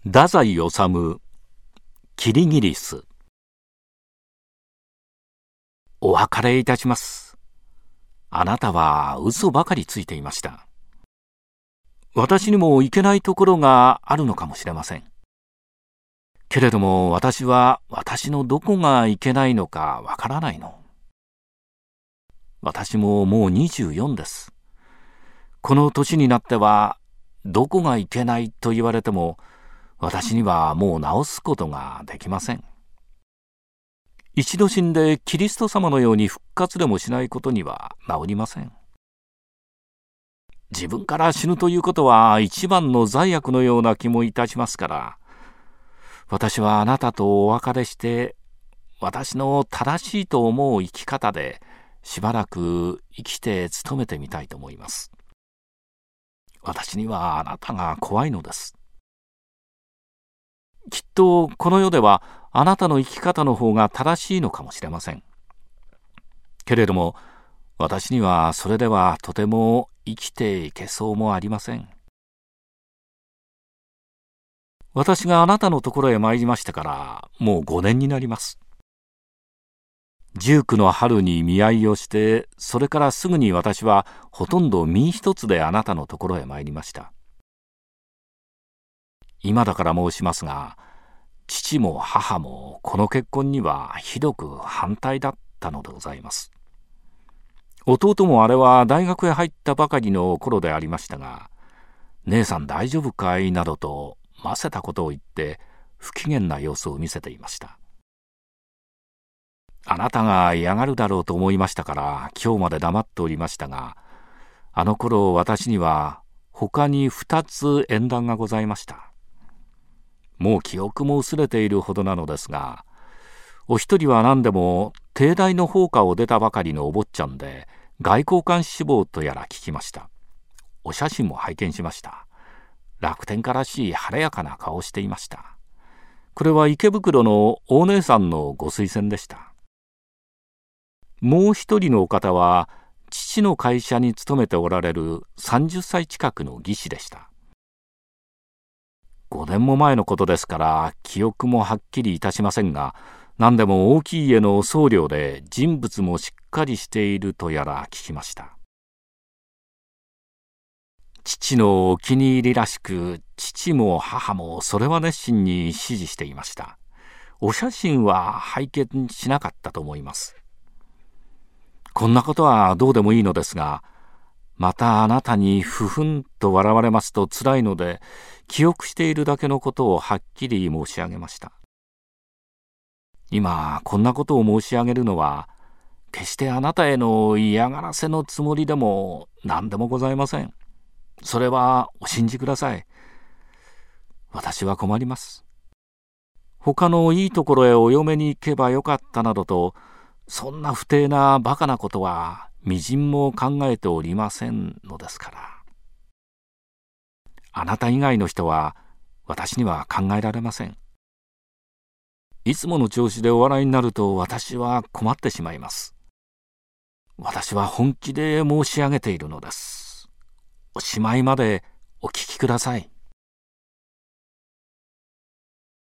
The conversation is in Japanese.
太宰治、キリギリス。お別れいたします。あなたは嘘ばかりついていました。私にもいけないところがあるのかもしれません。けれども私は私のどこがいけないのかわからないの。私ももう24です。この年になってはどこがいけないと言われても私にはもう直すことができません。一度死んでキリスト様のように復活でもしないことには治りません。自分から死ぬということは一番の罪悪のような気もいたしますから、私はあなたとお別れして私の正しいと思う生き方でしばらく生きて勤めてみたいと思います。私にはあなたが怖いのです。きっとこの世ではあなたの生き方の方が正しいのかもしれません。けれども私にはそれではとても生きていけそうもありません。私があなたのところへ参りましたからもう5年になります。19の春に見合いをして、それからすぐに私はほとんど身一つであなたのところへ参りました。今だから申しますが、父も母もこの結婚にはひどく反対だったのでございます。弟もあれは大学へ入ったばかりの頃でありましたが、姉さん大丈夫かいなどとませたことを言って不機嫌な様子を見せていました。あなたが嫌がるだろうと思いましたから今日まで黙っておりましたが、あの頃私には他に2つ縁談がございました。もう記憶も薄れているほどなのですが、お一人は何でも帝大の法科を出たばかりのお坊ちゃんで外交官志望とやら聞きました。お写真も拝見しました。楽天家らしい晴れやかな顔をしていました。これは池袋の大姉さんのご推薦でした。もう一人のお方は父の会社に勤めておられる30歳近くの技師でした。5年も前のことですから記憶もはっきりいたしませんが、何でも大きい家の僧侶で人物もしっかりしているとやら聞きました。父のお気に入りらしく、父も母もそれは熱心に支持していました。お写真は拝見しなかったと思います。こんなことはどうでもいいのですが、またあなたにふふんと笑われますとつらいので、記憶しているだけのことをはっきり申し上げました。今こんなことを申し上げるのは、決してあなたへの嫌がらせのつもりでも何でもございません。それはお信じください。私は困ります。他のいいところへお嫁に行けばよかったなどと、そんな不貞なバカなことはみじんも考えておりませんのですから。あなた以外の人は私には考えられません。いつもの調子でお笑いになると私は困ってしまいます。私は本気で申し上げているのです。おしまいまでお聞きください。